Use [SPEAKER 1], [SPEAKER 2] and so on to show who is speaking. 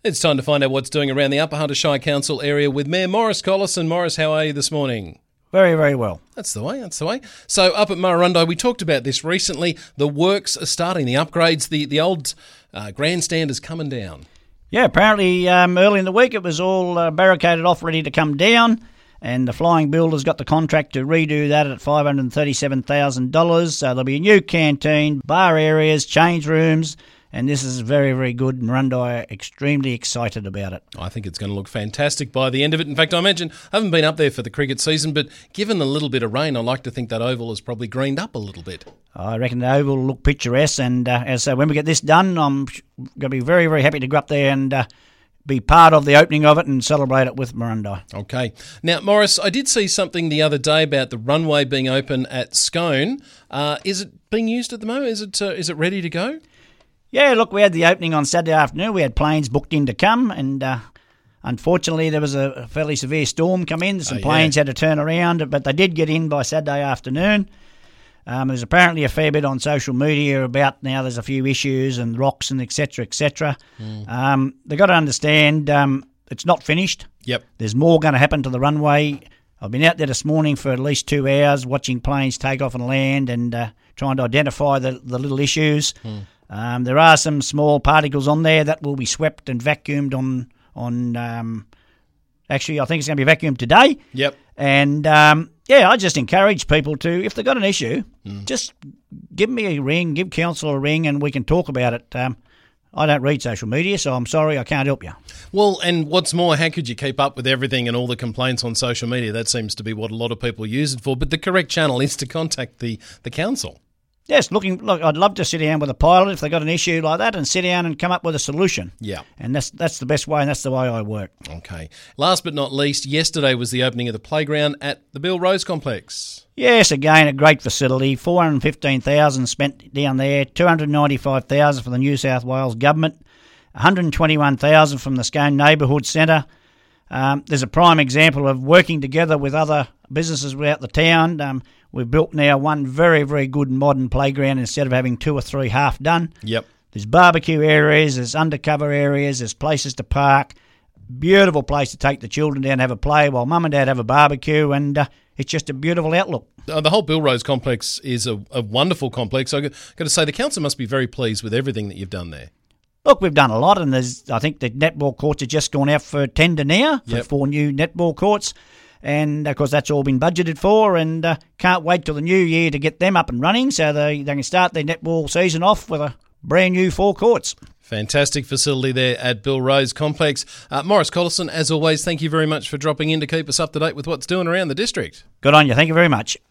[SPEAKER 1] It's time to find out what's doing around the Upper Hunter Shire Council area with Mayor Morris Collison. Morris, how are you this morning?
[SPEAKER 2] Very, very well.
[SPEAKER 1] That's the way. So up at Murrurundi, we talked about this recently. The works are starting, the upgrades, the old grandstand is coming down.
[SPEAKER 2] Yeah, apparently early in the week it was all barricaded off, ready to come down, and the Flying Builder's got the contract to redo that at $537,000. So there'll be a new canteen, bar areas, change rooms, and this is very, very good. Murrurundi are extremely excited about it.
[SPEAKER 1] I think it's going to look fantastic by the end of it. In fact, I imagine, I haven't been up there for the cricket season, but given the little bit of rain, I like to think that oval has probably greened up a little bit.
[SPEAKER 2] I reckon the oval will look picturesque, and as so when we get this done, I'm going to be very, very happy to go up there and be part of the opening of it and celebrate it with Murrurundi.
[SPEAKER 1] Okay. Now, Morris, I did see something the other day about the runway being open at Scone. Is it being used at the moment? Is it ready to go?
[SPEAKER 2] Yeah, look, we had the opening on Saturday afternoon. We had planes booked in to come, and unfortunately there was a fairly severe storm come in. Some planes had to turn around, but they did get in by Saturday afternoon. There's apparently a fair bit on social media about now there's a few issues and rocks and et cetera, et cetera. They've got to understand it's not finished.
[SPEAKER 1] Yep.
[SPEAKER 2] There's more going to happen to the runway. I've been out there this morning for at least 2 hours watching planes take off and land and trying to identify the little issues. There are some small particles on there that will be swept and vacuumed on actually, I think it's going to be vacuumed today.
[SPEAKER 1] Yep.
[SPEAKER 2] And, I just encourage people to, if they've got an issue, just give me a ring, give council a ring, and we can talk about it. I don't read social media, so I'm sorry I can't help you.
[SPEAKER 1] Well, and what's more, how could you keep up with everything and all the complaints on social media? That seems to be what a lot of people use it for. But the correct channel is to contact the council.
[SPEAKER 2] Yes, look, I'd love to sit down with a pilot if they've got an issue like that and sit down and come up with a solution.
[SPEAKER 1] Yeah.
[SPEAKER 2] And that's the best way, and that's the way I work.
[SPEAKER 1] Okay. Last but not least, yesterday was the opening of the playground at the Bill Rose Complex.
[SPEAKER 2] Yes, again, a great facility. $415,000 spent down there, $295,000 from the New South Wales government, $121,000 from the Scone Neighbourhood Centre. There's a prime example of working together with other businesses throughout the town. We've built now one very, very good modern playground instead of having 2 or 3 half done.
[SPEAKER 1] Yep.
[SPEAKER 2] There's barbecue areas, there's undercover areas, there's places to park. Beautiful place to take the children down and have a play while mum and dad have a barbecue, and it's just a beautiful outlook.
[SPEAKER 1] The whole Bill Rose complex is a wonderful complex. I've got to say, the council must be very pleased with everything that you've done there.
[SPEAKER 2] Look, we've done a lot, and I think the netball courts have just gone out for tender now for 4 new netball courts. And, of course, that's all been budgeted for, and can't wait till the new year to get them up and running so they can start their netball season off with a brand new 4 courts.
[SPEAKER 1] Fantastic facility there at Bill Rose Complex. Morris Collison, as always, thank you very much for dropping in to keep us up to date with what's doing around the district.
[SPEAKER 2] Good on you. Thank you very much.